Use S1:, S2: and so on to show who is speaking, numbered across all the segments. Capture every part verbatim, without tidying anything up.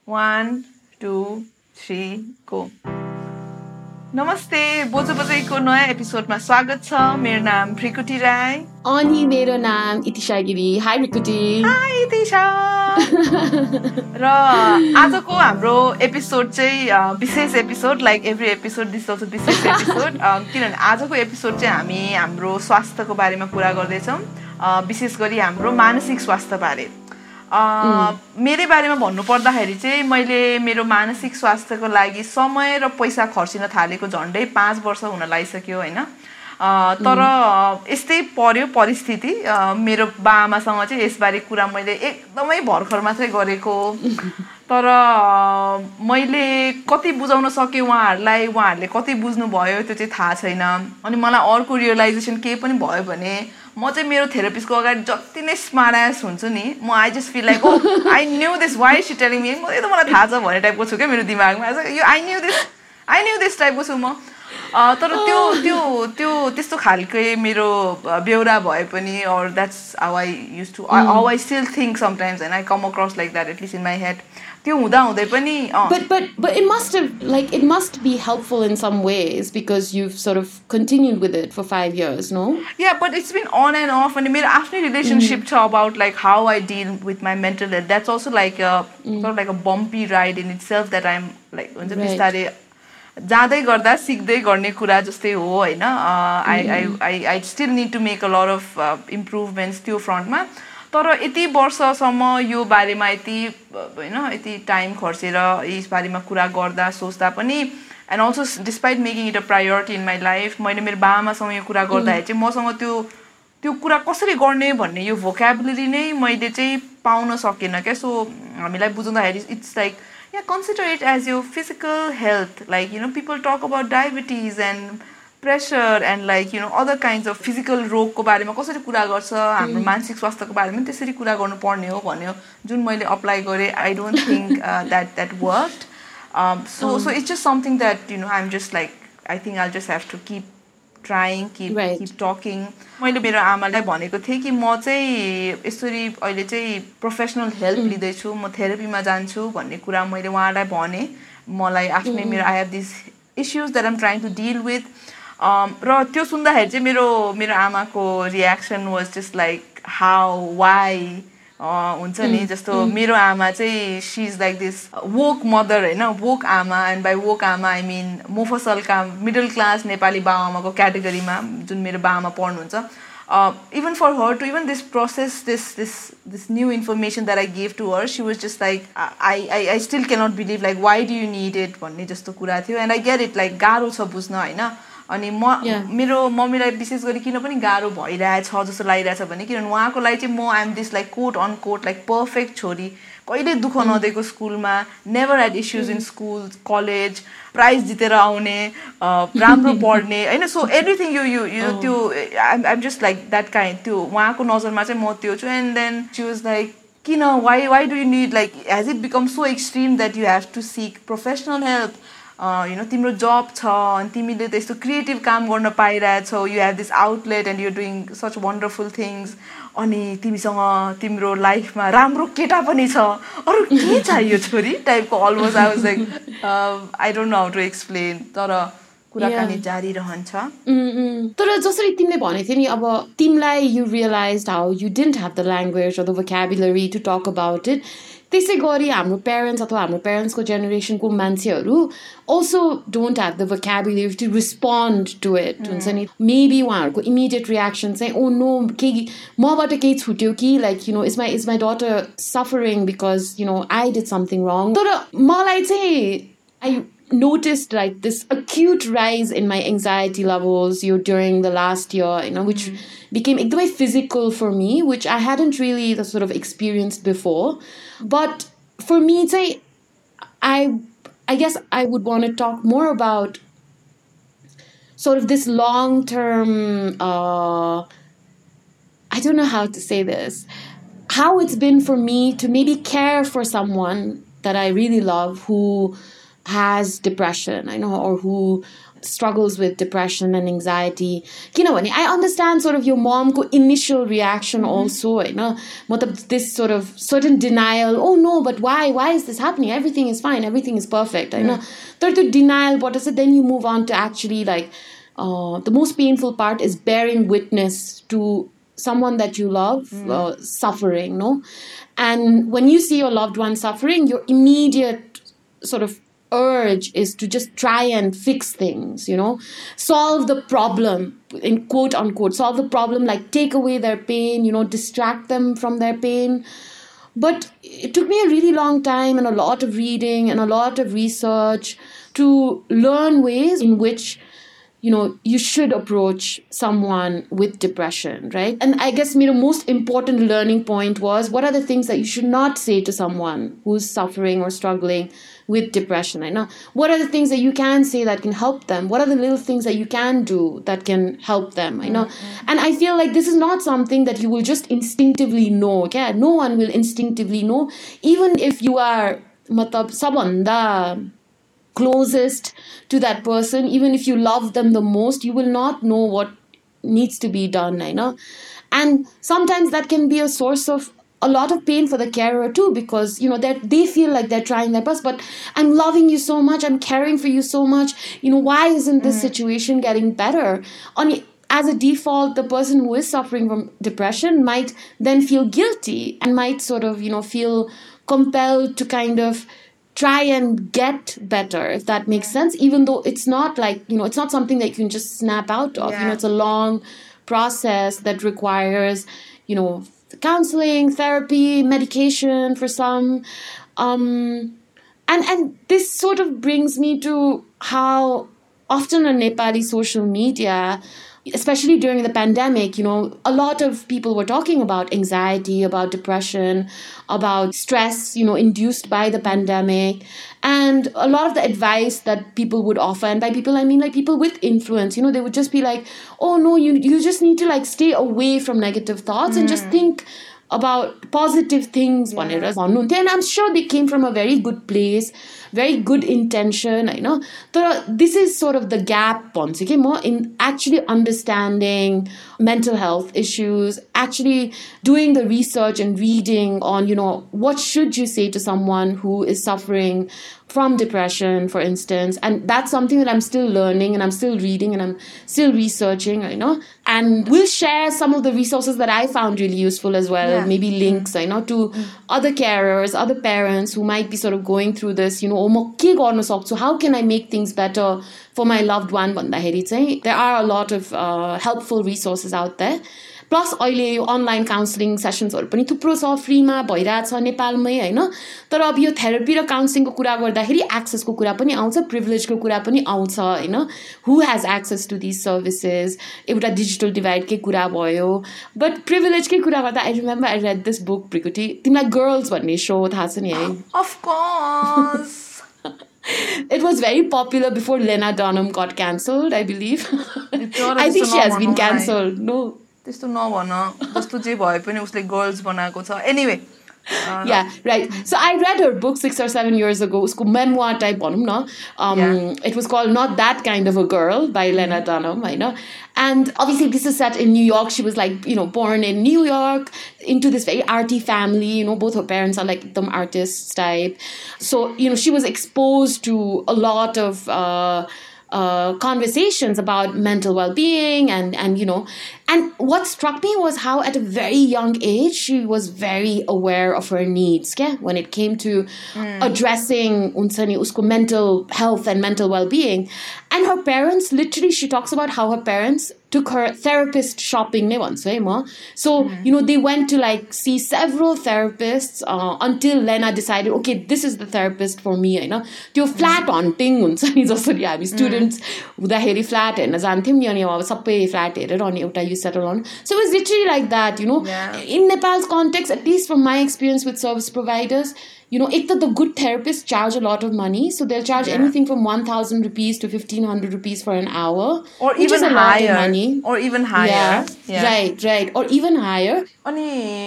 S1: One, two, three, go. नमस्ते बोजो बोजैको नयाँ एपिसोडमा स्वागत छ मेरो नाम भृकुटी राई
S2: अनि मेरो नाम इतिशा गिरी हाई भृकुटी
S1: हाई इतिशा र आजको हाम्रो एपिसोड चाहिँ विशेष episode like every episode this also विशेष एपिसोड किनभने आजको एपिसोड चाहिँ हामी हाम्रो स्वास्थ्यको बारेमा कुरा गर्दैछौँ विशेष गरी हाम्रो मानसिक स्वास्थ्य बारे मेरै बारेमा भन्नु पर्दाखेरि चाहिँ मैले मेरो मानसिक स्वास्थ्यको लागि समय र पैसा खर्चिन थालेको झन्डै पाँच वर्ष हुन लागिसक्यो होइन तर यस्तै पर्यो परिस्थिति मेरो बाआमासँग चाहिँ यसबारे कुरा मैले एकदमै भर्खर मात्रै गरेको तर मैले कति बुझाउन सकेँ उहाँहरूलाई उहाँहरूले कति बुझ्नुभयो त्यो चाहिँ थाहा छैन अनि मलाई अर्को रियलाइजेसन केही पनि भयो भने म चाहिँ मेरो थेरापिस्टको अगाडि जति नै स्मार्ट एस हुन्छु नि म I just feel like oh I knew this why is she telling me म त मलाई थाहा छ भन्ने टाइपको छु क्या मेरो दिमागमा यो I knew this I knew this टाइपको छु म तर त्यो त्यो त्यो त्यस्तो खालकै मेरो बेउरा भए पनि or that's how I use to how I still think sometimes होइन I come across like that at least in my head त्यो हुँदा हुँदै पनि
S2: but but but it must have like it must be helpful in some ways because you've sort of continued with it for five years no
S1: yeah but it's been on and off and मेरो आफ्नै relationship छ about like how I deal with my mental health that's also like a sort of like a bumpy ride in itself that I'm like हुन्छ बिस्तारै जाँदै गर्दा सिक्दै गर्ने कुरा जस्तै हो होइन I I I I still need to make a lot of improvements त्यो फ्रन्टमा तर यति वर्षसम्म यो बारेमा यति होइन यति टाइम खर्चेर यस बारेमा कुरा गर्दा सोच्दा पनि and also despite making it a priority in my life मैले मेरो बाबामासँग यो कुरा गर्दाखेरि चाहिँ मसँग त्यो त्यो कुरा कसरी गर्ने भन्ने यो भोकाबुलरी नै मैले चाहिँ पाउन सकेन क्या सो हामीलाई बुझाउँदाखेरि it's like yeah consider it as your physical health like you know people talk about diabetes and pressure and like you know other kinds of physical रोग को बारेमा कसरी कुरा गर्छ हाम्रो मानसिक स्वास्थ्यको बारेमा पनि त्यसरी कुरा गर्नु पर्ने हो भन्यो जुन मैले अप्लाई गरे I don't think that that worked um so so it's just something that you know I'm just like I think I'll just have to keep trying keep
S2: right.
S1: keep talking मैले मेरो आमालाई भनेको थिएँ कि म चाहिँ यसरी अहिले चाहिँ प्रोफेसनल हेल्प लिँदैछु म थेरापीमा जान्छु भन्ने कुरा मैले उहाँलाई भने मलाई आफ्नै मेरो I have this issues that I'm trying to deal with र त्यो सुन्दाखेरि चाहिँ मेरो मेरो आमाको reaction was just like how why हुन्छ नि जस्तो मेरो आमा चाहिँ she is like this woke mother होइन वोक आमा एन्ड बाई वोक आमा आई मिन मोफसलका मिडल क्लास नेपाली बाआमाको क्याटेगोरीमा जुन मेरो बाआमा पढ्नुहुन्छ even for her to even this process this this this new information that I gave to her she was just like I I I still cannot believe like why do you need it भन्ने जस्तो कुरा थियो and I get it like गाह्रो छ बुझ्न होइन अनि म मेरो मम्मीलाई विशेष गरी किन पनि गाह्रो भइरहेछ जस्तो लागिरहेछ भने किनभने उहाँको लागि चाहिँ म I'm this like quote on quote like perfect छोरी कहिले दुःख नदिएको स्कुलमा never had issues in school college prize जितेर आउने राम्रो पढ्ने होइन so everything you you you त्यो I'm I'm just like that kind त्यो उहाँको नजरमा चाहिँ म त्यो छु and then she was like किन why why do you need like has it become so extreme that you have to sick professional help you know तिम्रो job छ अनि तिमीले त यस्तो क्रिएटिभ काम गर्न पाइरहेछौ you have this outlet and you're doing such wonderful things अनि तिमीसँग तिम्रो लाइफमा राम्रो केटा पनि छ अरू के चाहियो छोरी टाइपको almost I was like I don't know how to explain तर कुराकानी जारी रहन्छ
S2: तर जसरी तिमीले भनेको थियौ नि अब तिमीलाई you realize how you didn't have the language or the vocabulary to talk about it त्यसै गरी हाम्रो प्यारेन्ट्स अथवा हाम्रो प्यारेन्ट्सको जेनेरेसनको मान्छेहरू also don't have the vocabulary to respond to it हुन्छ नि मेबी उहाँहरूको इमिडिएट रियाक्सन चाहिँ ओ नो केही मबाट केही छुट्यो कि like you know is my is my daughter suffering because you know I did something wrong तर मलाई चाहिँ I noticed like this acute rise in my anxiety levels you know, during the last year you know which mm. became ekdamai physical for me which I hadn't really the sort of experienced before but for me say I I guess I would want to talk more about sort of this long term uh I don't know how to say this how it's been for me to maybe care for someone that I really love who has depression, I know, or who struggles with depression and anxiety. Kinabhane, I understand sort of your mom's initial reaction also, you know, this sort of certain denial. Oh no, but why? Why is this happening? Everything is fine. Everything is perfect. I know. But the denial, what is it? Then you move on to actually like uh, the most painful part is bearing witness to someone that you love mm. uh, suffering, no? And when you see your loved one suffering, your immediate sort of urge is to just try and fix things, you know, solve the problem, in quote unquote, solve the problem, like take away their pain, you know, distract them from their pain. But it took me a really long time and a lot of reading and a lot of research to learn ways in which, you know, you should approach someone with depression, right? And I guess my most important learning point was, what are the things that you should not say to someone who's suffering or struggling with depression? I know. What are the things that you can say that can help them? What are the little things that you can do that can help them? I know. Mm-hmm. And I feel like this is not something that you will just instinctively know. Okay? No one will instinctively know. Even if you are matlab sabanda closest to that person, even if you love them the most, you will not know what needs to be done, I know. And sometimes that can be a source of a lot of pain for the carer too, because, you know, that they feel like they're trying their best, but I'm loving you so much, I'm caring for you so much, you know, why isn't this mm. situation getting better? On as a default, the person who is suffering from depression might then feel guilty and might sort of, you know, feel compelled to kind of try and get better, if that makes sense, even though it's not like, you know, it's not something that you can just snap out of. Yeah. You know, it's a long process that requires, you know, counseling, therapy, medication for some. Um, and, and this sort of brings me to how often on Nepali social media, especially during the pandemic, you know, a lot of people were talking about anxiety, about depression, about stress, you know, induced by the pandemic. And a lot of the advice that people would offer, and by people, I mean like people with influence, you know, they would just be like, oh no, you you just need to like stay away from negative thoughts mm. and just think about positive things. Yeah. And I'm sure they came from a very good place, very good intention, I know. So this is sort of the gap in actually understanding mental health issues, actually doing the research and reading on, you know, what should you say to someone who is suffering from depression, for instance. And that's something that I'm still learning and I'm still reading and I'm still researching, I know. And we'll share some of the resources that I found really useful as well, yeah. maybe links, I know, to mm. other carers, other parents who might be sort of going through this, you know, so how can I make things better for my loved one? There are a lot of uh, helpful resources out there. Plus, अहिले यो online counselling सेसन्सहरू पनि थुप्रो छ, फ्रीमा भइरहेछ नेपालमै, हैन? तर अब यो थेरापी र काउन्सिलिङको कुरा गर्दाखेरि एक्सेसको कुरा पनि आउँछ, प्रिभिलेजको कुरा पनि आउँछ, हैन? Who has access to these services? एउटा डिजिटल डिभाइडकै कुरा भयो. बट प्रिभिलेजकै कुरा गर्दा I remember I read this book, Prikuti. तिमीलाई गर्ल्स भन्ने सो थाहा छ नि है?
S1: Of course.
S2: It was very popular before Lena Dunham got cancelled, I believe. I think she has been cancelled. No.
S1: त्यस्तो नभन जस्तो जे भए पनि उसले गर्ल्स बनाएको छ anyway
S2: yeah right so I read her book six or seven years ago usko memoir type bhanum na um yeah. It was called Not That Kind of a Girl by Lena Dunham, I know. And obviously this is set in New York. She was like, you know, born in New York into this very arty family, you know, both her parents are like them artists type, so you know she was exposed to a lot of uh Uh, conversations about mental well-being and, and, you know, and what struck me was how at a very young age, she was very aware of her needs, okay? When it came to mm. addressing unsani usko mental health and mental well-being. And her parents, literally, she talks about how her parents took her therapist shopping. So, mm. you know, they went to like see several therapists uh, until Lena decided, okay, this is the therapist for me, you know. त्यो flat haunting हुन्छ नि जसरी हामी students हुँदाखेरि flat हेर्न जान्थ्यौं नि अनि अब सबै flat हेरेर अनि एउटा you settle on. So it was literally like that, you know.
S1: Yeah.
S2: In Nepal's context, at least from my experience with service providers, you know, if the, the good therapists charge a lot of money, so they'll charge yeah. anything from one thousand rupees to fifteen hundred rupees for an hour,
S1: or
S2: which
S1: even
S2: is a
S1: higher,
S2: lot of money.
S1: Or even higher.
S2: Yeah, yeah. Right, right, or even higher.
S1: Ani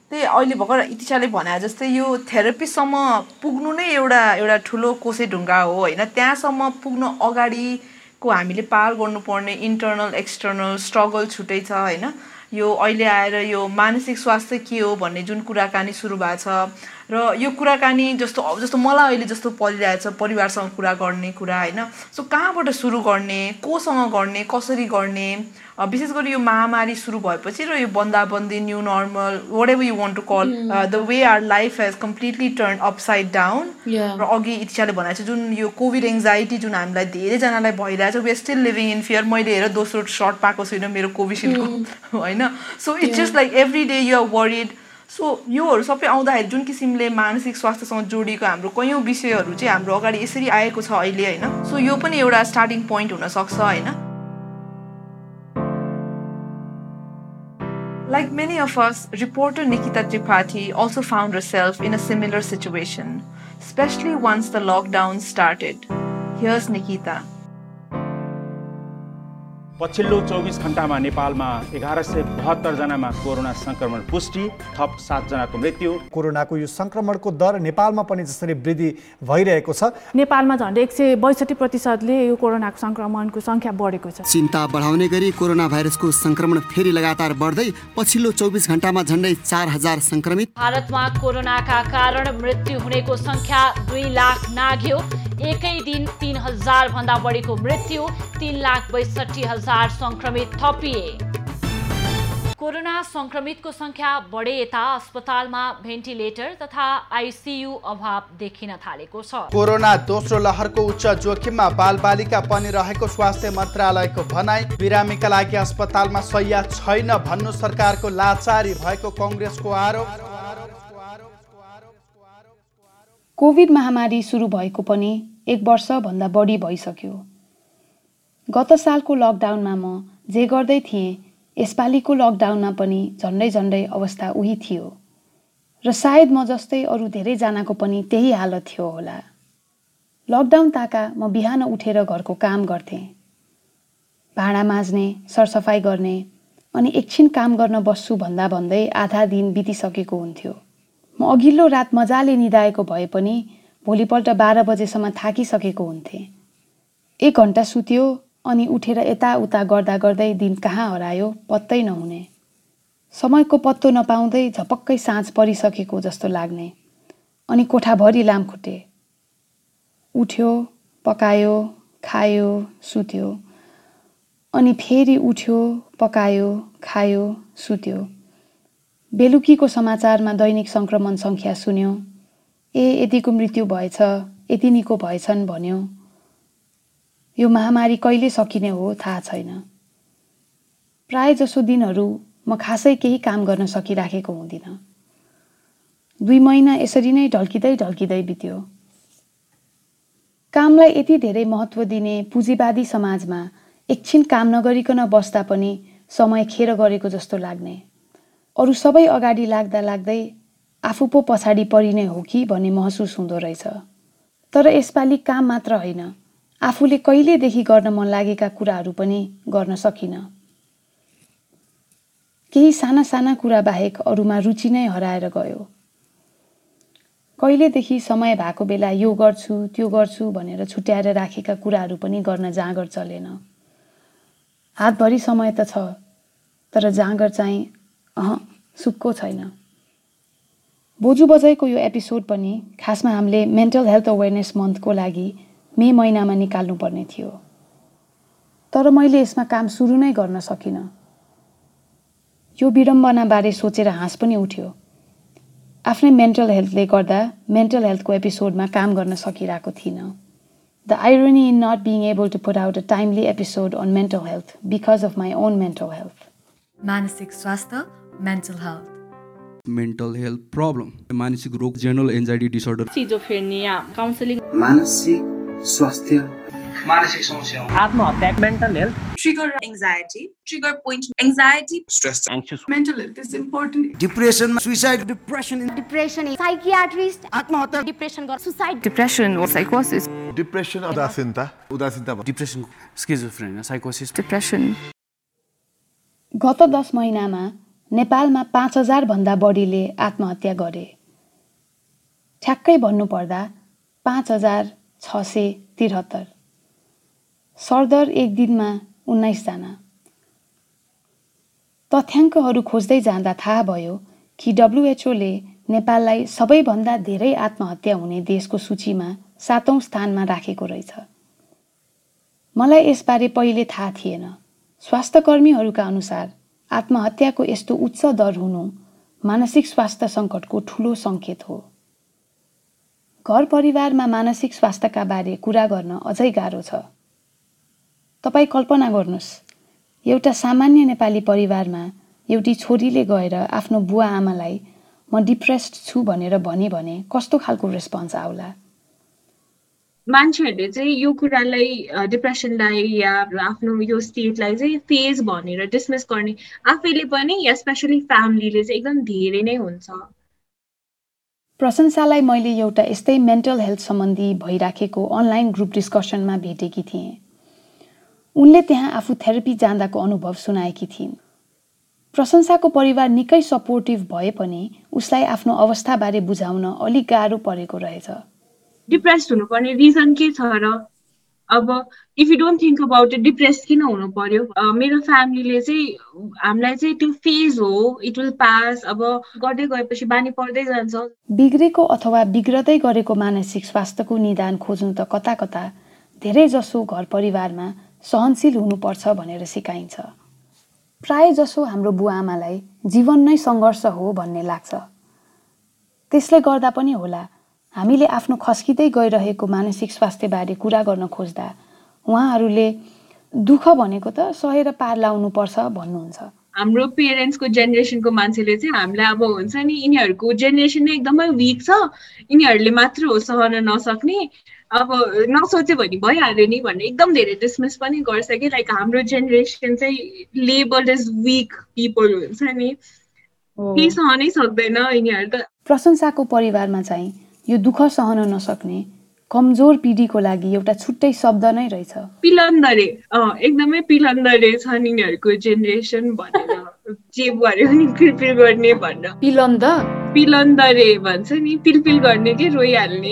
S1: त्यही अहिले भर्खर इतिचाले भने जस्तै यो थेरापीसम्म पुग्नु नै एउटा एउटा ठुलो कोसे ढुङ्गा हो होइन त्यहाँसम्म पुग्नु अगाडिको हामीले पार गर्नुपर्ने इन्टर्नल एक्सटर्नल स्ट्रगल छुट्टै छ होइन यो अहिले आएर यो मानसिक स्वास्थ्य के हो भन्ने जुन कुराकानी सुरु भएको छ र यो कुराकानी जस्तो जस्तो मलाई अहिले जस्तो परिरहेछ परिवारसँग कुरा गर्ने कुरा होइन सो कहाँबाट सुरु गर्ने कोसँग गर्ने कसरी गर्ने विशेष गरी यो महामारी सुरु भएपछि र यो बन्दाबन्दी new normal whatever you want to call the way our life has completely turn upside down र अघि इच्छाले भनेको छ जुन यो कोभिड एङ्जाइटी जुन हामीलाई धेरैजनालाई भइरहेछ we are still living in fear मैले हेरेर दोस्रो सर्ट पाएको छुइनँ मेरो कोभिसिल्डको होइन so it's just like every day you are worried so योहरू सबै आउँदाखेरि जुन किसिमले मानसिक स्वास्थ्यसँग जोडिएको हाम्रो कैयौँ विषयहरू चाहिँ हाम्रो अगाडि यसरी आएको छ अहिले होइन सो यो पनि एउटा स्टार्टिङ पोइन्ट हुनसक्छ होइन Like many of us, reporter Nikita Tripathi also found herself in a similar situation, especially once the lockdown started. Here's Nikita.
S3: पछिल्लो चौबिस घण्टामा नेपालमा एघार सय बहत्तर जनामा कोरोना संक्रमण पुष्टि थप सात जनाको मृत्यु
S4: कोरोनाको यो संक्रमणको दर नेपालमा पनि जसरी वृद्धि भइरहेको छ
S5: नेपालमा झन्डै एक सय बैसठी प्रतिशतले यो कोरोनाको संक्रमणको संख्या बढेको छ
S6: चिन्ता बढाउने गरी कोरोना भाइरसको संक्रमण फेरि लगातार बढ्दै पछिल्लो चौबिस घण्टामा झन्डै चार हजार संक्रमित
S7: भारतमा कोरोनाका कारण मृत्यु हुनेको संख्या दुई लाख नाघ्यो एकै दिन तीन हजार भन्दा बढीको मृत्यु तीन लाख बैसठी हजार संक्रमित थपिए कोरोना संक्रमितको संख्या बढे यता अस्पतालमा भेन्टिलेटर तथा आइसियु अभाव देखिन थालेको छ
S8: कोरोना दोस्रो लहरको उच्च जोखिममा बालबालिका पनि रहेको स्वास्थ्य मन्त्रालयको भनाई बिरामीका लागि अस्पतालमा शय्या छैन भन्नु सरकारको लाचारी भएको कांग्रेसको आरोप
S9: कोभिड महामारी सुरु भएको पनि एक वर्ष भन्दा बढी भइसक्यो गत सालको लकडाउनमा म जे गर्दै थिएँ यसपालिको लकडाउनमा पनि झन्डै झन्डै अवस्था उही थियो र सायद म जस्तै अरू धेरैजनाको पनि त्यही हालत थियो होला लकडाउन ताका म बिहान उठेर घरको काम गर्थेँ भाँडा माझ्ने सरसफाई गर्ने अनि एकछिन काम गर्न बस्छु भन्दा भन्दै आधा दिन बितिसकेको हुन्थ्यो म अघिल्लो रात मजाले निदाएको भए पनि भोलिपल्ट बाह्र बजेसम्म थाकिसकेको हुन्थेँ एक घन्टा सुत्यो अनि उठेर यताउता गर्दा गर्दै दिन कहाँ हरायो पत्तै नहुने समयको पत्तो नपाउँदै झपक्कै साँझ परिसकेको जस्तो लाग्ने अनि कोठाभरि लामखुट्टे उठ्यो पकायो खायो सुत्यो अनि फेरि उठ्यो पकायो खायो सुत्यो बेलुकीको समाचारमा दैनिक संक्रमण संख्या सुन्यो ए यतिको मृत्यु भएछ यति निको भएछन् भन्यो यो महामारी कहिले सकिने हो थाहा छैन प्राय जसो दिनहरू म खासै केही काम गर्न सकिराखेको हुँदिन दुई महिना यसरी नै ढल्किँदै ढल्किँदै बित्यो कामलाई यति धेरै महत्त्व दिने पुँजीवादी समाजमा एकछिन काम नगरिकन बस्दा पनि समय खेर गरेको जस्तो लाग्ने अरू सबै अगाडि लाग्दा लाग्दै आफू पो पछाडि परिने हो कि भन्ने महसुस हुँदो रहेछ तर यसपालि काम मात्र होइन आफूले कहिलेदेखि गर्न मन लागेका कुराहरू पनि गर्न सकिन केही साना साना कुरा बाहेक अरूमा रुचि नै हराएर गयो कहिलेदेखि समय भएको बेला यो गर्छु त्यो गर्छु भनेर छुट्याएर राखेका कुराहरू पनि गर्न जाँगर चलेन हातभरि समय त छ तर जाँगर चाहिँ अह सुक्को छैन बोजू बजाइको यो एपिसोड पनि खासमा हामीले मेन्टल हेल्थ अवेरनेस मन्थको लागि मे महिनामा निकाल्नुपर्ने थियो तर मैले यसमा काम सुरु नै गर्न सकिनँ यो विडम्बनाबारे सोचेर हाँस पनि उठ्यो आफ्नै मेन्टल हेल्थले गर्दा मेन्टल हेल्थको एपिसोडमा काम गर्न सकिरहेको थिइनँ the irony in not being able to put out a timely episode on mental health because of my own mental health
S10: मानसिक स्वास्थ्य mental health
S11: mental health problem मानसिक रोग general anxiety disorder
S12: schizophrenia counselling
S13: मानसिक स्वास्थ्य
S14: मानसिक समस्या
S15: आत्महत्या mental health
S16: trigger anxiety trigger point anxiety
S14: stress
S15: anxious
S16: mental health is important
S13: depression suicide
S17: depression depression psychiatrist
S13: आत्महत्या
S17: डिप्रेसन गर suicide
S1: depression or psychosis
S18: depression उदासीनता उदासीनता
S11: डिप्रेसन स्किजोफ्रेनिया साइकोसिस
S1: डिप्रेसन
S9: गत दस महिनामा नेपालमा पाँच हजार भन्दा बढीले आत्महत्या गरे। ठ्याक्कै भन्नुपर्दा पाँच हजार छ सय त्रिहत्तर। सरदर एक दिनमा उन्नाइसजना। तथ्याङ्कहरू खोज्दै जाँदा थाहा भयो कि डब्लुएचओले नेपाललाई सबैभन्दा धेरै आत्महत्या हुने देशको सूचीमा सातौं स्थानमा राखेको रहेछ। मलाई यसबारे पहिले थाहा थिएन। स्वास्थ्यकर्मीहरूका अनुसार आत्महत्याको यस्तो उच्च दर हुनु मानसिक स्वास्थ्य सङ्कटको ठूलो सङ्केत हो। घर परिवारमा मानसिक स्वास्थ्यका बारे कुरा गर्न अझै गाह्रो छ। तपाईँ कल्पना गर्नुहोस्, एउटा सामान्य नेपाली परिवारमा एउटी छोरीले गएर आफ्नो बुवा आमालाई म डिप्रेस्ड छु भनेर भनी भने कस्तो खालको रेस्पोन्स आउला?
S12: मान्छेहरूले चाहिँ यो कुरालाई डिप्रेसनलाई या आफ्नो यो स्टेटलाई चाहिँ फेज भनेर डिसमिस गर्ने आफैले पनि या स्पेसली फ्यामिलीले चाहिँ एकदम धेरै नै हुन्छ।
S9: प्रशंसालाई मैले एउटा यस्तै मेन्टल हेल्थ सम्बन्धी भइराखेको अनलाइन ग्रुप डिस्कसनमा भेटेकी थिएँ। उनले त्यहाँ आफू थेरापी जाँदाको अनुभव सुनाएकी थिइन्। प्रशंसाको परिवार निकै सपोर्टिभ भए पनि उसलाई आफ्नो अवस्थाबारे बुझाउन अलिक गाह्रो परेको रहेछ।
S12: डिप्रेस्ड हुनुपर्ने रिजन के छ र? अब if you don't think about it, depressed किन हुनु पर्यो? मेरो फ्यामिलीले चाहिँ हामीलाई चाहिँ त्यो फेज हो, इट विल पास, अब गर्दै गएपछि बानी पर्दै जान्छ।
S9: बिग्रेको अथवा बिग्रदै गरेको मानसिक स्वास्थ्यको निदान खोज्नु त कता कता धेरै जसो घर परिवारमा सहनशील हुनुपर्छ भनेर सिकाइन्छ। प्राय जसो हाम्रो बुवा आमालाई जीवन नै सङ्घर्ष हो भन्ने लाग्छ। त्यसले गर्दा पनि होला हामीले आफ्नो खस्किँदै गइरहेको मानसिक स्वास्थ्यबारे कुरा गर्न खोज्दा उहाँहरूले दुःख भनेको त सहेर पार लाउनु पर्छ भन्नुहुन्छ।
S12: हाम्रो पेरेन्ट्सको जेनेरेसनको मान्छेले चाहिँ हामीलाई अब हुन्छ नि यिनीहरूको जेनेरेसन नै एकदमै विक छ, यिनीहरूले मात्र हो सहन नसक्ने, अब नसोच्यो भने भइहाल्यो नि भन्ने एकदम धेरै डिसमिस पनि गर्छ कि लाइक हाम्रो जेनेरेसन चाहिँ लेबल्ड एज विक पिपल हुन्छ नि, केही सहनै सक्दैन यिनीहरू त।
S9: प्रशंसाको परिवारमा चाहिँ यो दुःख सहन नसक्ने कमजोर पिढीको लागि एउटा छुट्टै शब्द नै रहेछ।
S12: पिलन्दरे, एकदमै पिलन्दरे छन् यिनीहरूको जेनेरेसन भनेर जे गर्यो नि पिलपिल गर्ने भन्न।
S2: पिलन्द
S12: पिलन्दरे भन्छ नि, पिलपिल गर्ने के रोइहाल्ने।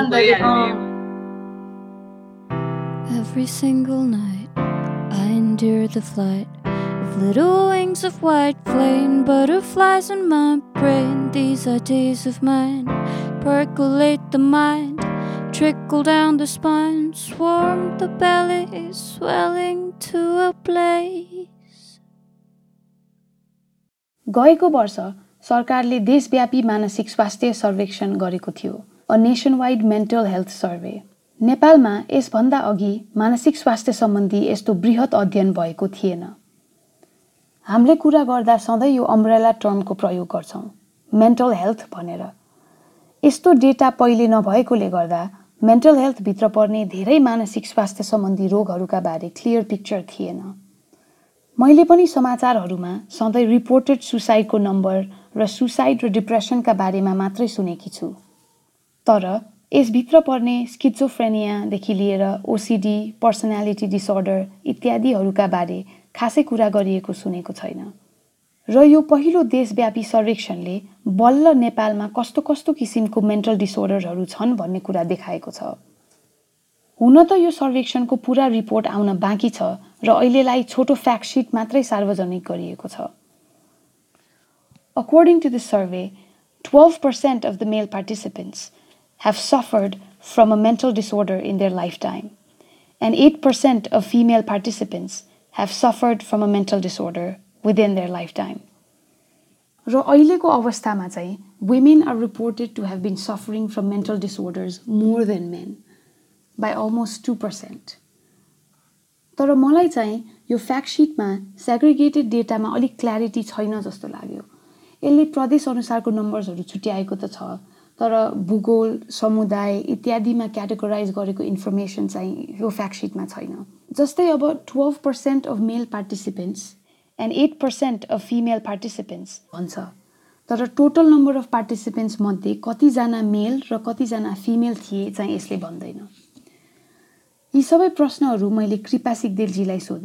S14: Every single night I endure the flight of little wings of white flame, butterflies in my brain. These ideas of mine percolate the mind, trickle down the spine, swarm the belly, swelling to a blaze.
S9: गएको वर्ष सरकारले देशव्यापी मानसिक स्वास्थ्य सर्वेक्षण गरेको थियो, a nationwide mental health survey. नेपालमा यसभन्दा अघि मानसिक स्वास्थ्य सम्बन्धी यस्तो बृहत अध्ययन भएको थिएन। हामीले कुरा गर्दा सधैँ यो अम्ब्रेला टर्मको प्रयोग गर्छौँ, मेन्टल हेल्थ भनेर। यस्तो डेटा पहिले नभएकोले गर्दा मेन्टल हेल्थ भित्र पर्ने धेरै मानसिक स्वास्थ्य सम्बन्धी रोगहरूका बारे क्लियर पिक्चर थिएन। मैले पनि समाचारहरूमा सधैँ रिपोर्टेड सुसाइडको नम्बर र सुसाइड र डिप्रेसनका बारेमा मात्रै सुनेकी छु। तर यसभित्र पर्ने स्किजोफ्रेनियादेखि लिएर ओसिडी, पर्सनालिटी डिसअर्डर इत्यादिहरूका बारे खासै कुरा गरिएको सुनेको छैन। र यो पहिलो देशव्यापी सर्वेक्षणले बल्ल नेपालमा कस्तो कस्तो किसिमको मेन्टल डिसअर्डरहरू छन् भन्ने कुरा देखाएको छ। हुन त यो सर्वेक्षणको पुरा रिपोर्ट आउन बाँकी छ र अहिलेलाई छोटो फ्याक्टसिट मात्रै सार्वजनिक गरिएको छ। According to the survey, twelve percent of the male participants have suffered from a mental disorder in their lifetime, and eight percent of female participants have suffered from a mental disorder within their lifetime. र अहिलेको अवस्थामा चाहिँ women are reported to have been suffering from mental disorders more than men by almost two percent. तर मलाई चाहिँ यो fact शीटमा segregated डेटामा अलिक clarity छैन जस्तो लाग्यो। यसले प्रदेश अनुसारको नम्बर्सहरू छुट्याएको त छ, तर भूगोल, समुदाय इत्यादिमा क्याटेगोराइज गरेको इन्फर्मेसन चाहिँ यो फ्याक्ट शीटमा छैन। जस्तै अब twelve percent of male participants and eight percent of female participants भन्छ, तर टोटल नम्बर अफ पार्टिसिपेन्ट्स मध्ये कतिजना मेल र कतिजना फिमेल थिए चाहिँ यसले भन्दैन। यी सबै प्रश्नहरू मैले कृपा सिग्देलजीलाई सोधेँ।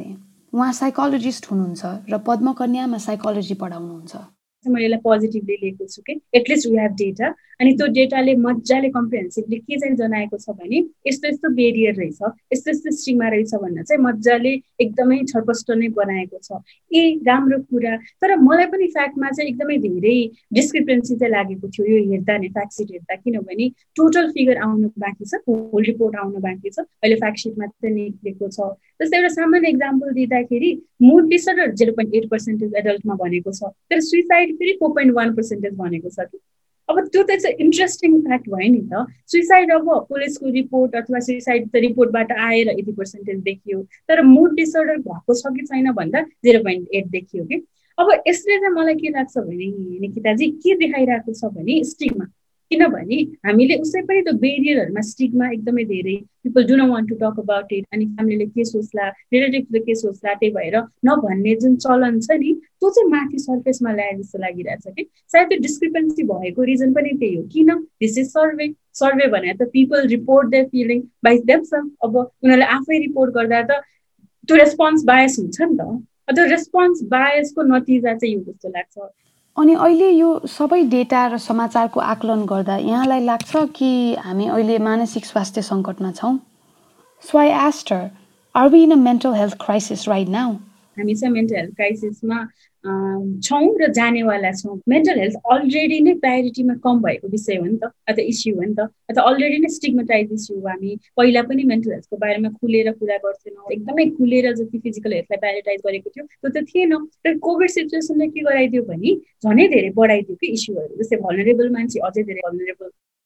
S9: उहाँ साइकोलोजिस्ट हुनुहुन्छ र पद्मकन्यामा साइकोलोजी पढाउनुहुन्छ।
S15: मैले यसलाई पोजिटिभली लिएको छु कि एटलिस्ट वी हेभ डेटा अनि त्यो डेटाले मजाले कम्प्रिहेन्सिभली के चाहिँ जनाएको छ भने यस्तो यस्तो बेरियर रहेछ, यस्तो यस्तो स्टिग्मा रहेछ भनेर चाहिँ मजाले एकदमै छरपष्ट नै बनाएको छ। ए राम्रो कुरा। तर मलाई पनि फ्याक्टमा चाहिँ एकदमै धेरै डिस्क्रिपेन्सी चाहिँ लागेको थियो यो हेर्दा नै, फ्याक्ट सिट हेर्दा, किनभने टोटल फिगर आउनु बाँकी छ, होल रिपोर्ट आउनु बाँकी छ, अहिले फ्याक्ट सिटमा चाहिँ निक्लेको छ। जस्तै एउटा सामान्य इक्जाम्पल दिँदाखेरि mood disorder zero point eight percentage एडल्टमा भनेको छ, तर सुइसाइड फेरि फोर पोइन्ट वान पर्सेन्टेज भनेको छ कि। अब त्यो त चाहिँ इन्ट्रेस्टिङ फ्याक्ट भयो नि त। सुइसाइड अब पुलिसको रिपोर्ट अथवा सुइसाइड त रिपोर्टबाट आएर यति पर्सेन्टेज देखियो, तर मुड डिसअर्डर भएको छ कि छैन भन्दा जिरो पोइन्ट एट देखियो कि। अब यसले चाहिँ मलाई के लाग्छ भने निकिताजी के देखाइरहेको छ भने स्टिग्मा, किनभने हामीले उसै पनि त्यो बेरियरहरूमा स्टिग्मा एकदमै धेरै, people do not want to talk about it, अनि फ्यामिलीले के सोच्ला, रिलेटिभले के सोच्ला, त्यही भएर नभन्ने जुन चलन छ नि त्यो चाहिँ माथि सर्फेसमा ल्याए जस्तो लागिरहेछ कि। सायद त्यो डिस्क्रिपेन्सी भएको रिजन पनि त्यही हो। किन? This is survey. सर्वे भने त people report their feeling by themselves. अब उनीहरूले आफै रिपोर्ट गर्दा त त्यो रेस्पोन्स बायस हुन्छ नि त। त्यो रेस्पोन्स बायसको नतिजा चाहिँ यो जस्तो लाग्छ।
S9: अनि अहिले यो सबै डेटा र समाचारको आकलन गर्दा यहाँलाई लाग्छ कि हामी अहिले मानसिक स्वास्थ्य सङ्कटमा छौँ? So I asked her, are we in a mental health crisis right now?
S15: हामी चाहिँ मेन्टल हेल्थ क्राइसिसमा छौँ र जानेवाला छौँ। मेन्टल हेल्थ अलरेडी नै प्रायोरिटीमा कम भएको विषय हो नि त, अथवा इस्यु हो नि त, अथवा अलरेडी नै स्टिग्मेटाइज इस्यु हो। हामी पहिला पनि मेन्टल हेल्थको बारेमा खुलेर कुरा गर्थेनौँ, एकदमै खुलेर जति फिजिकल हेल्थलाई प्रायोरिटाइज गरेको थियो त्यो त थिएन। र कोभिड सिचुएसनले के गराइदियो भने झनै धेरै बढाइदियो कि इस्युहरू। जस्तै भलनरेबल मान्छे अझै धेरै भलनरेबल।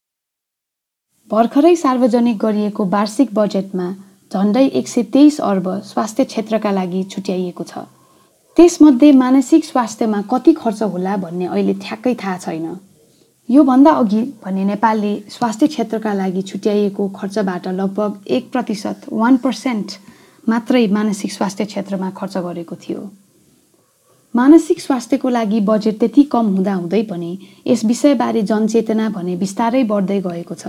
S9: भर्खरै सार्वजनिक गरिएको वार्षिक बजेटमा झन्डै एक सय तेइस अर्ब स्वास्थ्य क्षेत्रका लागि छुट्याइएको छ। त्यसमध्ये मानसिक स्वास्थ्यमा कति खर्च होला भन्ने अहिले ठ्याक्कै थाहा छैन। योभन्दा अघि भने नेपालले स्वास्थ्य क्षेत्रका लागि छुट्याइएको खर्चबाट लगभग एक प्रतिशत वान पर्सेन्ट मात्रै मानसिक स्वास्थ्य क्षेत्रमा खर्च गरेको थियो। मानसिक स्वास्थ्यको लागि बजेट त्यति कम हुँदाहुँदै पनि यस विषयबारे जनचेतना भने बिस्तारै बढ्दै गएको छ।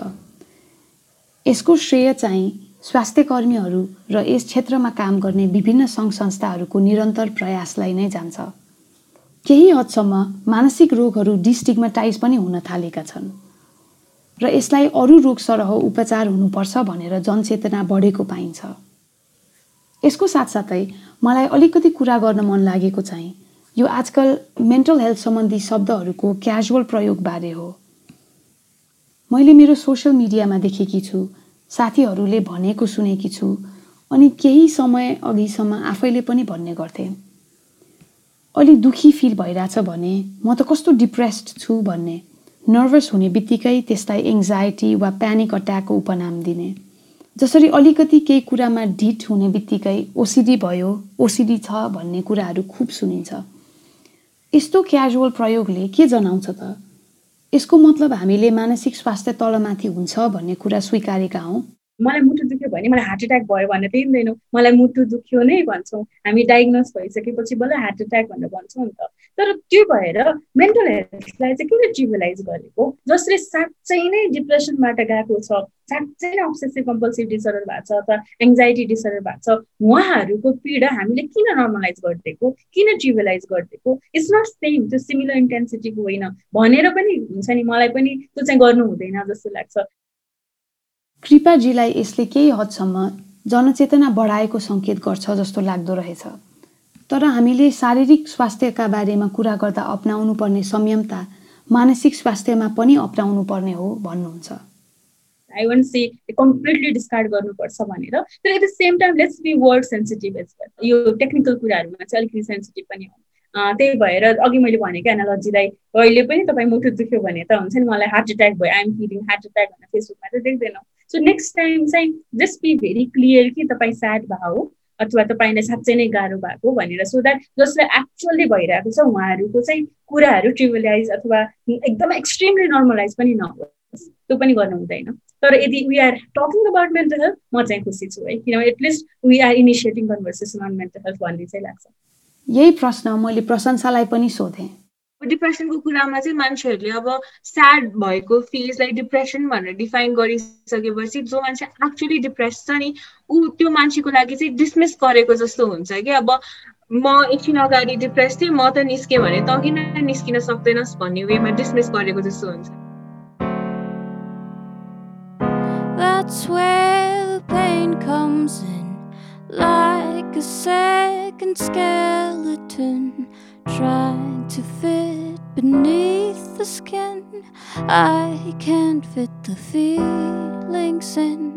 S9: यसको श्रेय चाहिँ स्वास्थ्य कर्मीहरू र यस क्षेत्रमा काम गर्ने विभिन्न सङ्घ संस्थाहरूको निरन्तर प्रयासलाई नै जान्छ। केही हदसम्म मानसिक रोगहरू डिस्टिग्मेटाइज पनि हुन थालेका छन् र यसलाई अरू रोग सरह उपचार हुनुपर्छ भनेर जनचेतना बढेको पाइन्छ। यसको साथसाथै मलाई अलिकति कुरा गर्न मन लागेको चाहिँ यो आजकल मेन्टल हेल्थ सम्बन्धी शब्दहरूको क्याजुअल प्रयोगबारे हो। मैले मेरो सोसियल मिडियामा देखेकी छु, साथीहरूले भनेको सुनेकी छु, अनि केही समय अघिसम्म आफैले पनि भन्ने गर्थे। अलि दुखी फिल भइरहेछ भने म त कस्तो डिप्रेस्ड छु भन्ने, नर्भस हुने बित्तिकै त्यसलाई एङ्जाइटी वा प्यानिक अट्याकको उपनाम दिने। जसरी अलिकति केही कुरामा ढिट हुने बित्तिकै ओसिडी भयो, ओसिडी छ भन्ने कुराहरू खुब सुनिन्छ। यस्तो क्याजुअल प्रयोगले के जनाउँछ त? यसको मतलब हामीले मानसिक स्वास्थ्य तलमाथि हुन्छ भन्ने कुरा स्वीकारेका हौँ।
S15: मलाई मुटु दुख्यो भने मलाई हार्ट एट्याक भयो भनेर दिँदैनौँ, मलाई मुटु दुख्यो नै भन्छौँ। हामी डायग्नोस भइसकेपछि बल्ल हार्ट एट्याक भनेर भन्छौँ नि त। तर त्यो भएर मेन्टल हेल्थलाई चाहिँ किन ट्रिभिलाइज गरेको? जसले साँच्चै नै डिप्रेसनबाट गएको छ, साँच्चै नै अब्सेसिभ कम्पल्सिभ डिसअर्डर भएको छ अथवा एङ्जाइटी डिसअर्डर भएको छ, उहाँहरूको पीडा हामीले किन नर्मलाइज गरिदिएको, किन ट्रिभिलाइज गरिदिएको? इट्स नट सेम, त्यो सिमिलर इन्टेन्सिटीको होइन भनेर पनि हुन्छ नि। मलाई पनि त्यो चाहिँ गर्नु हुँदैन जस्तो लाग्छ।
S9: कृपाजीलाई यसले केही हदसम्म जनचेतना बढाएको सङ्केत गर्छ जस्तो लाग्दो रहेछ। तर हामीले शारीरिक स्वास्थ्यका बारेमा कुरा गर्दा अपनाउनु पर्ने संयमता मानसिक स्वास्थ्यमा पनि अपनाउनु पर्ने हो भन्नुहुन्छ।
S15: I won't say completely discard गर्नुपर्छ भनेर, तर at the same time let's be word sensitive as well. यो टेक्निकल कुराहरूमा चाहिँ अलिकति सेन्सिटिभ पनि हो। त्यही भएर अघि मैले भनेको एनालोजीलाई कहिले पनि तपाईँ मुटु दुख्यो भने त हुन्छ नि मलाई हार्ट एट्याक भयो, आइएम फिलिङ हार्ट एट्याक भनेर फेसबुकमा चाहिँ देख्दैनौँ। सो नेक्स्ट टाइम चाहिँ जस्ट बी भेरी क्लियर कि तपाईँ स्याड भएको अथवा तपाईँलाई साँच्चै नै गाह्रो भएको भनेर, सो द्याट जसलाई एक्चुअली भइरहेको छ उहाँहरूको चाहिँ कुराहरू ट्रिभिलाइज अथवा एकदम एक्सट्रिमली नर्मलाइज पनि नहोस्, त्यो पनि गर्नु हुँदैन। तर यदि we are talking about mental health म चाहिँ खुसी छु है, किनभने at least we are initiating conversation on mental health भन्ने चाहिँ लाग्छ।
S9: यही प्रश्न मैले प्रशंसालाई पनि सोधेँ।
S12: डिप्रेसनको कुरामा चाहिँ मान्छेहरूले अब स्याड भएको फेजलाई डिप्रेसन भनेर डिफाइन गरिसकेपछि जो मान्छे एक्चुअली डिप्रेस छ नि ऊ त्यो मान्छेको लागि चाहिँ डिसमिस गरेको जस्तो हुन्छ कि अब म एकछिन अगाडि डिप्रेस थिएँ म त निस्केँ भने त किन निस्किन सक्दैनस् भन्ने वेमा डिसमिस गरेको जस्तो हुन्छ.
S14: That's where the pain comes in, like a second skeleton trying to fit beneath the skin. I can't fit the feelings in.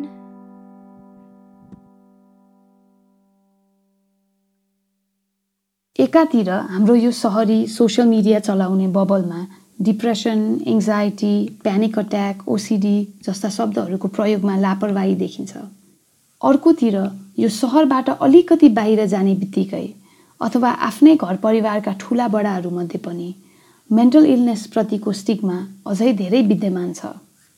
S9: एकातिर हाम्रो यो सहरी सोशल मिडिया चलाउने बबलमा depression, anxiety, panic attack, OCD जस्ता शब्दहरूको प्रयोगमा लापरवाही देखिन्छ. अर्कोतिर यो सहरबाट अलिकति बाहिर जाने बित्तिकै अथवा आफ्नै घर परिवारका ठुला बडाहरूमध्ये पनि मेन्टल इलनेस प्रतिको स्टिग्मा अझै धेरै विद्यमान छ.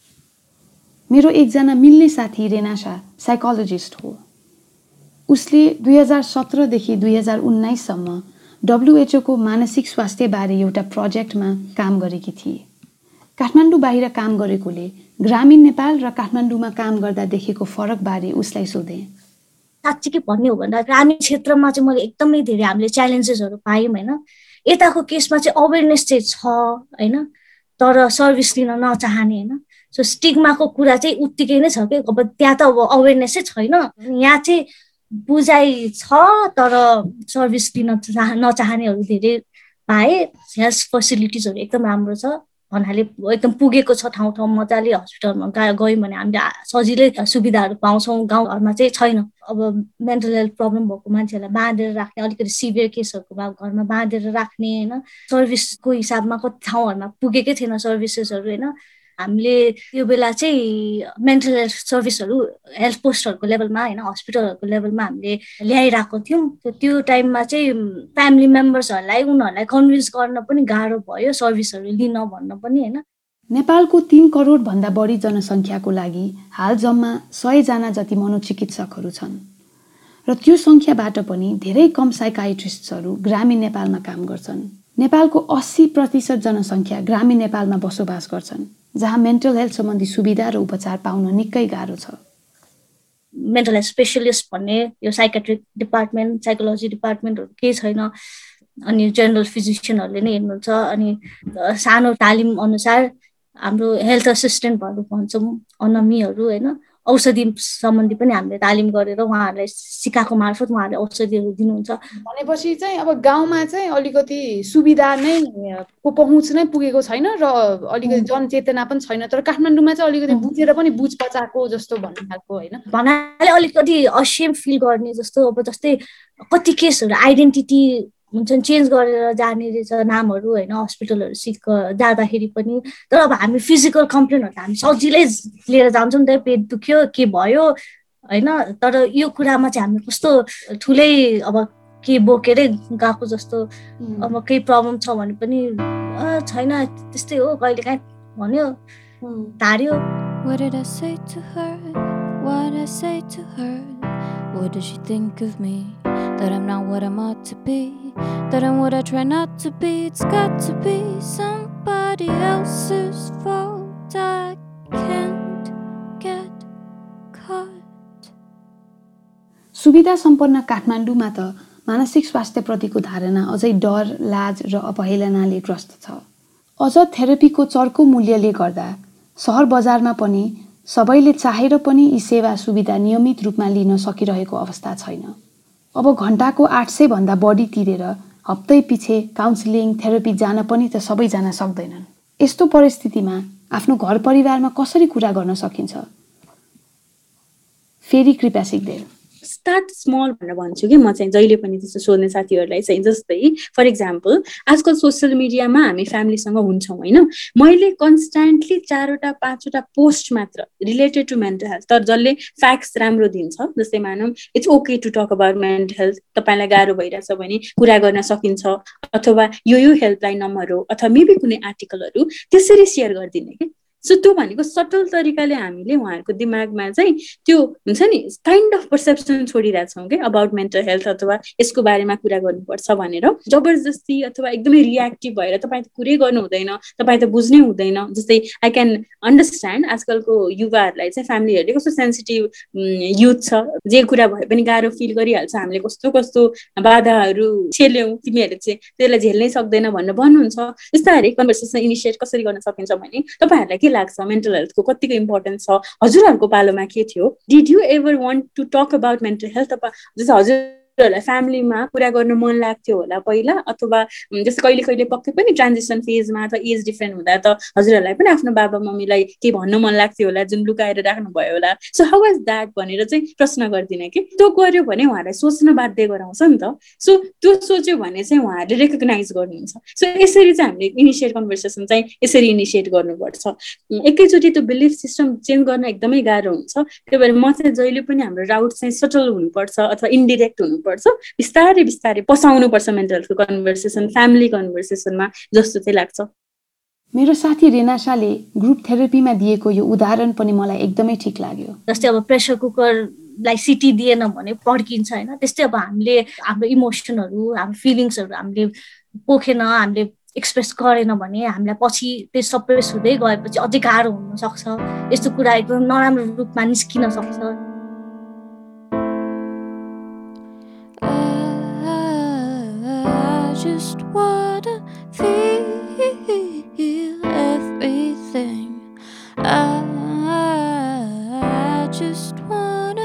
S9: मेरो एकजना मिल्ने साथी रेनाशा साइकोलोजिस्ट हो. उसले दुई हजार सत्रदेखि दुई हजार उन्नाइससम्म डब्लुएचओको मानसिक स्वास्थ्यबारे एउटा प्रोजेक्टमा काम गरेकी थिए. काठमाडौँ बाहिर काम गरेकोले ग्रामीण नेपाल र काठमाडौँमा काम गर्दा देखेको फरकबारे उसलाई सोधेँ.
S19: साँच्चै के भन्ने हो भन्दा ग्रामीण क्षेत्रमा चाहिँ मैले एकदमै धेरै हामीले च्यालेन्जेसहरू पायौँ होइन. यताको केसमा चाहिँ अवेरनेस चाहिँ छ होइन, तर सर्भिस लिन नचाहने होइन. सो स्टिग्माको कुरा चाहिँ उत्तिकै नै छ कि अब त्यहाँ त अब अवेरनेसै छैन. यहाँ चाहिँ बुझाइ छ तर सर्भिस लिन नचाहनेहरू धेरै पाए. हेल्थ फेसिलिटिजहरू एकदम राम्रो छ भन्नाले एकदम पुगेको छ ठाउँ ठाउँ मजाले हस्पिटलमा गयौँ भने हामीले सजिलै सुविधाहरू पाउँछौँ. गाउँघरमा चाहिँ छैन. अब मेन्टल हेल्थ प्रब्लम भएको मान्छेहरूलाई बाँधेर राख्ने, अलिकति सिभियर केसहरूको घरमा बाँधेर राख्ने होइन. सर्भिसको हिसाबमा कति ठाउँहरूमा पुगेकै थिएन सर्भिसेसहरू होइन. हामीले त्यो बेला चाहिँ मेन्टल हेल्थ सर्भिसहरू हेल्थ पोस्टहरूको लेभलमा होइन हस्पिटलहरूको लेभलमा हामीले ल्याइरहेको थियौँ. त्यो टाइममा चाहिँ फ्यामिली मेम्बर्सहरूलाई उनीहरूलाई कन्भिन्स गर्न पनि गाह्रो भयो सर्भिसहरू लिन भन्न पनि होइन.
S9: नेपालको तीन करोड भन्दा बढी जनसङ्ख्याको लागि हाल जम्मा सयजना जति मनोचिकित्सकहरू छन् र त्यो सङ्ख्याबाट पनि धेरै कम साइकाइट्रिस्टहरू ग्रामीण नेपालमा काम गर्छन्. नेपालको अस्सी प्रतिशत जनसङ्ख्या ग्रामीण नेपालमा बसोबास गर्छन् जहाँ मेन्टल हेल्थ सम्बन्धी सुविधा र उपचार पाउन निकै गाह्रो छ.
S19: मेन्टल हेल्थ स्पेसलिस्ट भन्ने यो साइकेट्रिक डिपार्टमेन्ट, साइकोलोजी डिपार्टमेन्टहरू केही छैन. अनि जेनरल फिजिसियनहरूले नै हेर्नुहुन्छ. अनि सानो तालिम अनुसार हाम्रो हेल्थ असिस्टेन्टहरू भन्छौँ अनमीहरू होइन, औषधि सम्बन्धी पनि हामीले तालिम गरेर उहाँहरूलाई सिकाएको मार्फत उहाँहरूले औषधिहरू दिनुहुन्छ.
S2: भनेपछि चाहिँ अब गाउँमा चाहिँ अलिकति सुविधा नै को पहुँच नै पुगेको छैन र अलिकति जनचेतना पनि छैन. तर काठमाडौँमा चाहिँ अलिकति बुझेर पनि बुझ पचाएको जस्तो भन्ने खालको होइन
S19: भन्नाले अलिकति असेम फिल गर्ने जस्तो. अब जस्तै कति केसहरू आइडेन्टिटी हुन्छ नि चेन्ज गरेर जाने रहेछ नामहरू होइन हस्पिटलहरू सिक जाँदाखेरि पनि. तर अब हामी फिजिकल कम्प्लेनहरू त हामी सजिलै लिएर जान्छौँ नि त, पेट दुख्यो के भयो होइन. तर यो कुरामा चाहिँ हामी कस्तो ठुलै अब के बोकेरै गएको जस्तो. अब केही प्रब्लम छ भने पनि छैन त्यस्तै हो कहिले काहीँ भन्यो धार्यो.
S14: What did I say to her? What did I say to her? What does she think of me? That I'm not what I'm ought to be, that I'm what I try not to be. It's got to be somebody else's fault. I can't get caught.
S9: सुविधा सम्पन्न काठमाडौँमा त मानसिक स्वास्थ्यप्रतिको धारणा अझै डर, लाज र अपहेलनाले ग्रस्त छ. अझ थेरापीको चर्को मूल्यले गर्दा सहर बजारमा पनि सबैले चाहेर पनि यी सेवा सुविधा नियमित रूपमा लिन सकिरहेको अवस्था छैन. अब घण्टाको आठ सय भन्दा बढी तिरेर हप्तै पछि काउन्सिलिङ थेरापी जान पनि त सबैजना सक्दैनन्. यस्तो परिस्थितिमा आफ्नो घर परिवारमा कसरी कुरा गर्न सकिन्छ? फेरि कृपया सिक्देल.
S15: स्टार्ट स्मल भनेर भन्छु कि म चाहिँ जहिले पनि त्यस्तो सोध्ने साथीहरूलाई चाहिँ. जस्तै फर इक्जाम्पल आजकल सोसियल मिडियामा हामी फ्यामिलीसँग हुन्छौँ होइन. मैले कन्सटेन्टली चारवटा पाँचवटा पोस्ट मात्र रिलेटेड टु मेन्टल हेल्थ, तर जसले फ्याक्ट्स राम्रो दिन्छ. जस्तै मानौँ it's okay to talk about mental health, तपाईँलाई गाह्रो भइरहेछ भने कुरा गर्न सकिन्छ, अथवा यो यो हेल्पलाइन नम्बर हो, अथवा मेबी कुनै आर्टिकलहरू त्यसरी सेयर गरिदिने कि सो त्यो भनेको सटल तरिकाले हामीले उहाँहरूको दिमागमा चाहिँ त्यो हुन्छ नि काइन्ड अफ पर्सेप्सन छोडिरहेको छौँ कि अबाउट मेन्टल हेल्थ अथवा यसको बारेमा कुरा गर्नुपर्छ भनेर जबरजस्ती अथवा एकदमै रियाक्टिभ भएर तपाईँ त कुरै गर्नु हुँदैन, तपाईँ त बुझ्नै हुँदैन। जस्तै आई क्यान अन्डरस्ट्यान्ड आजकलको युवाहरूलाई चाहिँ फ्यामिलीहरूले कस्तो सेन्सिटिभ युथ छ, जे कुरा भए पनि गाह्रो फिल गरिहाल्छ, हामीले कस्तो कस्तो बाधाहरू झेल्यौँ, तिमीहरूले चाहिँ त्यसलाई झेल्नै सक्दैन भनेर भन्नुहुन्छ। यस्ता हरेक कन्भर्सेसन इनिसिएट कसरी गर्न सकिन्छ भने तपाईँहरूलाई के लाग्छ मेन्टल हेल्थको कतिको इम्पोर्टेन्स छ? हजुरहरूको पालोमा के थियो? Did you ever want to talk about mental health? जस्तो हजुरहरूलाई फ्यामिलीमा कुरा गर्नु मन लाग्थ्यो होला पहिला, अथवा जस्तो कहिले कहिले पक्कै पनि ट्रान्जिसन फेजमा अथवा एज डिफ्रेन्ट हुँदा त हजुरहरूलाई पनि आफ्नो बाबा मम्मीलाई के भन्नु मन लाग्थ्यो होला जुन लुकाएर राख्नुभयो होला। सो हाउ वाज द्याट भनेर चाहिँ प्रश्न गर्दिनँ कि त्यो गर्यो भने उहाँलाई सोच्न बाध्य गराउँछ नि त। सो त्यो सोच्यो भने चाहिँ उहाँहरूले रेकग्नाइज गर्नुहुन्छ। सो यसरी चाहिँ हामीले इनिसिएट कन्भर्सेसन चाहिँ यसरी इनिसिएट गर्नुपर्छ। एकैचोटि त्यो बिलिफ सिस्टम चेन्ज गर्न एकदमै गाह्रो हुन्छ। त्यही भएर म चाहिँ जहिले पनि हाम्रो राउट चाहिँ सटल हुनुपर्छ अथवा इन्डिरेक्ट हुनुपर्छ, बिस्तारै बिस्तारै पसाउनु पर्छ मेन्टल हेल्थको कन्भर्सेसन फ्यामिली कन्भर्सेसनमा जस्तो चाहिँ लाग्छ।
S9: मेरो साथी रेनाशाले ग्रुप थेरापीमा दिएको यो उदाहरण पनि मलाई एकदमै ठिक लाग्यो।
S19: जस्तै अब प्रेसर कुकरलाई सिटी दिएन भने पड्किन्छ होइन, त्यस्तै अब हामीले हाम्रो इमोसनहरू हाम्रो फिलिङ्सहरू हामीले पोखेन, हामीले एक्सप्रेस गरेन भने हामीलाई पछि त्यो सप्रेस हुँदै गएपछि अझै गाह्रो हुनसक्छ। यस्तो कुरा एकदम नराम्रो रूपमा निस्किन सक्छ।
S14: Just wanna feel everything. I just wanna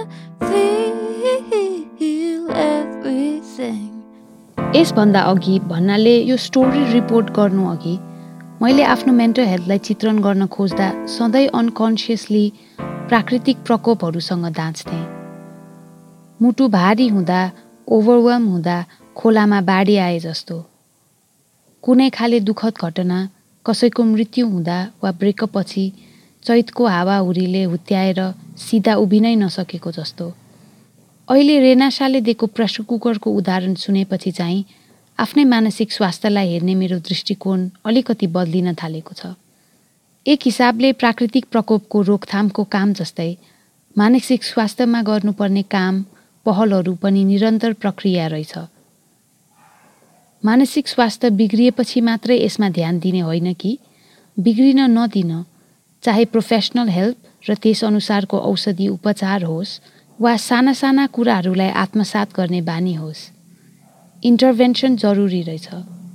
S14: feel everything.
S9: यसभन्दा अघि भन्नाले यो स्टोरी रिपोर्ट गर्नु अघि मैले आफ्नो मेन्टल हेल्थलाई चित्रण गर्न खोज्दा सधैँ अनकन्सियसली प्राकृतिक प्रकोपहरूसँग दाँच्थेँ। मुटु भारी हुँदा, ओभरवेल्म हुँदा खोलामा बाढी आए जस्तो, कुनै खाले दुःखद घटना, कसैको मृत्यु हुँदा वा ब्रेकअपपछि चैतको हावाहुरीले हुत्याएर सिधा उभिनै नसकेको जस्तो। अहिले रेनाशाले दिएको प्रेसर कुकरको उदाहरण सुनेपछि चाहिँ आफ्नै मानसिक स्वास्थ्यलाई हेर्ने मेरो दृष्टिकोण अलिकति बदलिन थालेको छ। एक हिसाबले प्राकृतिक प्रकोपको रोकथामको काम जस्तै मानसिक स्वास्थ्यमा गर्नुपर्ने काम पहलहरू पनि निरन्तर प्रक्रिया रहेछ। मानसिक स्वास्थ्य बिग्रिएपछि मात्रै यसमा ध्यान दिने होइन कि बिग्रिन नदिन, चाहे प्रोफेसनल हेल्प र त्यसअनुसारको औषधि उपचार होस् वा साना साना कुराहरूलाई आत्मसात गर्ने बानी होस्, इन्टरभेन्सन जरुरी रहेछ।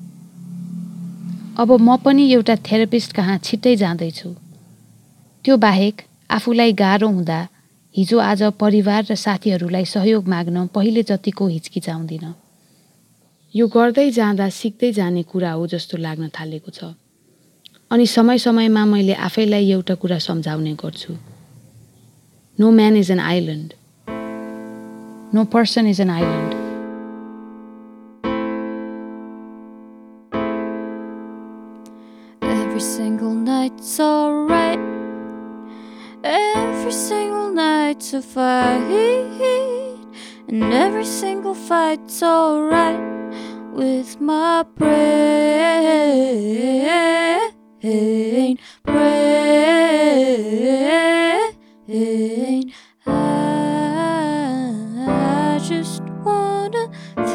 S9: अब म पनि एउटा थेरापिस्ट कहाँ छिट्टै जाँदैछु। त्यो बाहेक आफूलाई गाह्रो हुँदा हिजो आज परिवार र साथीहरूलाई सहयोग माग्न पहिले जतिको हिचकिचाउँदिन। यो गर्दै जाँदा सिक्दै जाने कुरा हो जस्तो लाग्न थालेको छ। अनि समय समयमा मैले आफैलाई एउटा कुरा सम्झाउने गर्छु। No man is an island, no person is an island.
S14: Every single night's alright. Every single night's a fight, and every single fight's alright with my brain, brain. I just wanna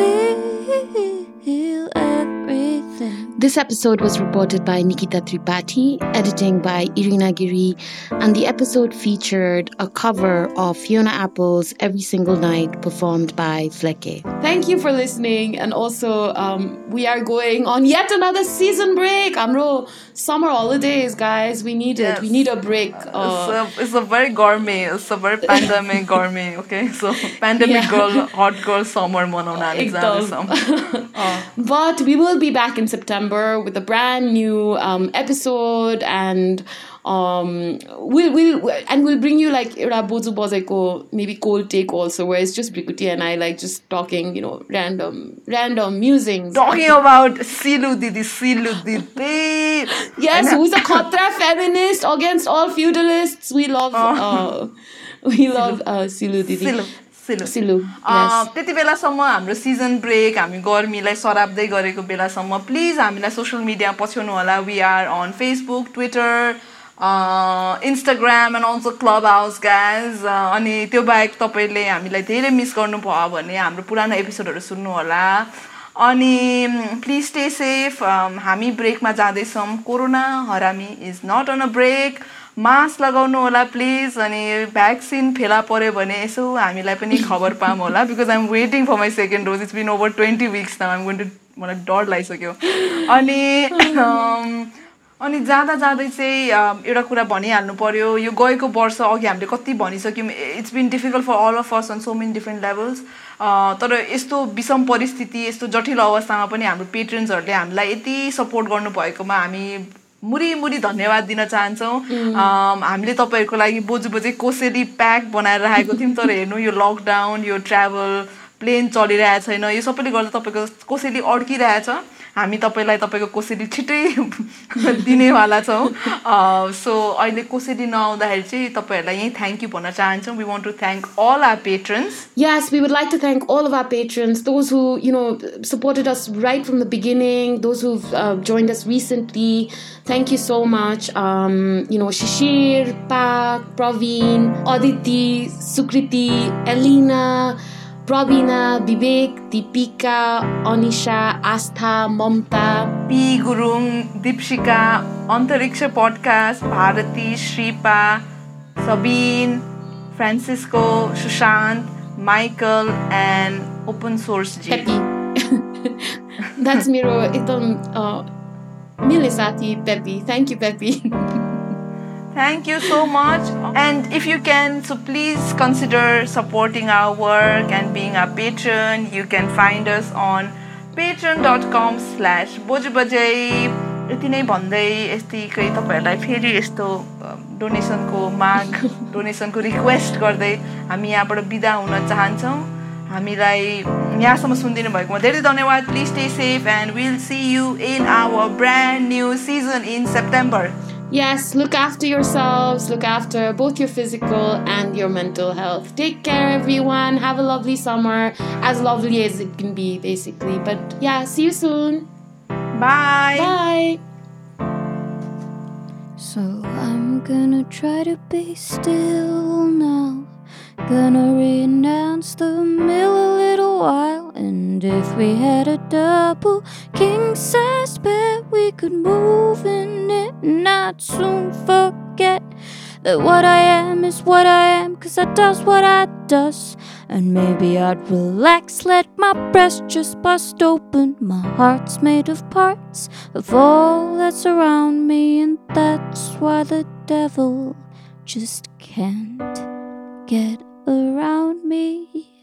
S14: feel everything.
S2: This episode was reported by Nikita Tripathi, editing by Irina Giri, and the episode featured a cover of Fiona Apple's Every Single Night performed by Flekke.
S20: Thank you for listening, and also um, we are going on yet another season break. Amro, summer holidays, guys, we need yes. it. We need a break. Uh,
S1: it's, a, it's a very gourmet, it's a very pandemic gourmet, okay? So, pandemic yeah. girl, hot girl summer manauna
S20: uh, But we will be back in September with a brand new um, episode, and um, we'll we'll and we'll bring you like Bozu Bozeko maybe cold take also, where it's just Brikuti and I like just talking, you know, random random musings.
S1: Talking about Silu Didi, Silu Didi.
S20: Yes, who's a Khatra feminist against all feudalists. We love uh, we love uh, Silu Didi.
S1: Silu. Silu
S20: Silu
S1: त्यति बेलासम्म हाम्रो season brake हामी गर्मीलाई सराप्दै गरेको बेलासम्म please हामीलाई social media पछ्याउनु होला। We are on Facebook, Twitter, Instagram and also Clubhouse guys अनि त्यो बाहेक तपाईँले हामीलाई धेरै मिस गर्नुभयो भने हाम्रो पुरानो एपिसोडहरू सुन्नु होला अनि प्लिज स्टे सेफ हामी ब्रेकमा जाँदैछौँ कोरोना हरामी is not on a break mask लगाउनु होला प्लिज अनि भ्याक्सिन फेला पऱ्यो भने यसो हामीलाई पनि खबर पाऊँ होला because I am waiting for my second dose it's been over twenty weeks now I'm going to मलाई डर लागिसक्यो अनि अनि जाँदा जाँदै चाहिँ एउटा कुरा भनिहाल्नु पर्यो यो गएको वर्ष अघि हामीले कति भनिसक्यौँ it's been difficult for all of us on so many different levels तर यस्तो विषम परिस्थिति यस्तो जटिल अवस्थामा पनि हाम्रो पेट्रन्सहरूले हामीलाई यति सपोर्ट गर्नुभएकोमा हामी मुरी मुरी धन्यवाद दिन चाहन्छौँ हामीले तपाईँहरूको लागि बोजू बोजै कोसेली प्याक बनाएर राखेको थियौँ तर हेर्नु यो लकडाउन यो ट्राभल प्लेन चलिरहेको छैन यो सबैले गर्दा तपाईँको कोसेली अड्किरहेछ हामी तपाईँलाई तपाईँको कोसेली छिटै दिनेवाला छौँ सो अहिले कोसेली नआउँदाखेरि चाहिँ तपाईँहरूलाई यहीँ थ्याङ्क यू भन्न चाहन्छौँ we want to thank all our patrons
S2: Yes, we would like to thank all of our patrons, those who, you know, supported us right from the beginning, those who've uh, joined us recently. Thank you so much. Um, you know, Shishir, Pak, Praveen, Aditi, Sukriti, Elena, Prabina, Vivek, Deepika, Anisha, Astha, Mamta,
S1: P. Gurung, Deepshika, Antariksha Podcast, Bharati, Shripa, Sabine, Francisco, Sushant, Michael, and Open Source G.
S2: Peppy. That's Miro. Itam Milisati Peppy. Thank you, Peppy.
S1: Thank you so much. And if you can, so please consider supporting our work and being our patron. You can find us on patreon.com slash bojubajai. यति नै भन्दै यतिकै तपाईँहरूलाई फेरि यस्तो डोनेसनको माग डोनेसनको request गर्दै हामी यहाँबाट बिदा हुन चाहन्छौँ हामीलाई यहाँसम्म सुनिदिनु भएकोमा धेरै धन्यवाद please stay safe and will see you in our brand new season in September
S2: Yes, look after yourselves, look after both your physical and your mental health. Take care, everyone. Have a lovely summer, as lovely as it can be, basically. But yeah, see you soon.
S1: Bye.
S2: Bye.
S14: So I'm gonna try to be still now. Gonna renounce the mill a little while. And if we had a double king-size bed, we could move in it and not soon forget that what I am is what I am, 'cause I does what I does. And maybe I'd relax, let my breast just bust open. My heart's made of parts of all that's around me, and that's why the devil just can't get around me.